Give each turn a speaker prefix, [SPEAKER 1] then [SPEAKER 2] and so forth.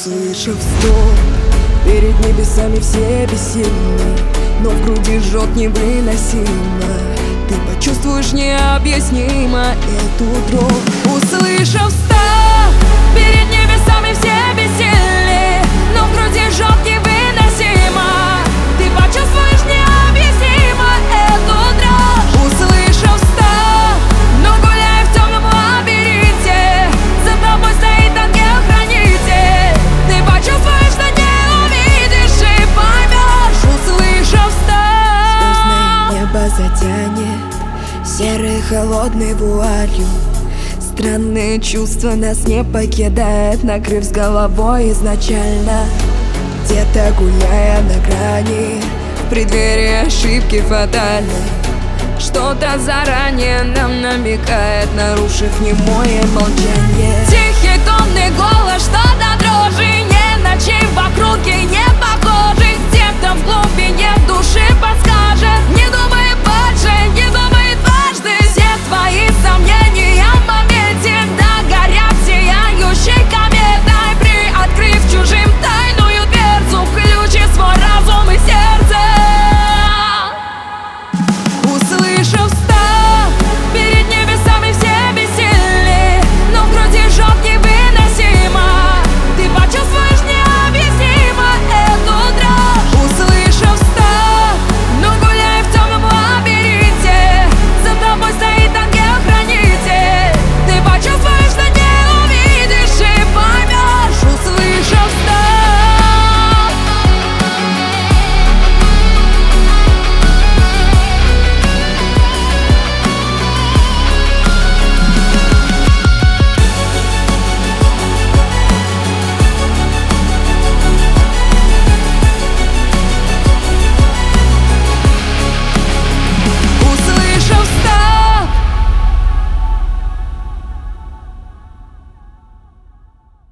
[SPEAKER 1] Услышав стон, перед небесами все бессильны, но в груди жжет невыносимо. Ты почувствуешь необъяснимо эту дрожь. Услышав стон, перед небесами все бессильны, но в груди жжет невыносимо. Ты почувствуешь необъяснимо эту дрожь. Услышав стон, но гуляя в темном лабиринте, за тобой стоит ангел-хранитель. Ты почувствуешь, что не увидишь и поймешь. Услышав стон, звездное небо затянет серой холодной вуалью. Странные чувства нас не покидают, накрыв с головой изначально. Где-то гуляя на грани, в преддверии ошибки фатальной, что-то заранее нам намекает, нарушив немое молчание. Тихий томный голос, что до дрожи, не ночей в округе.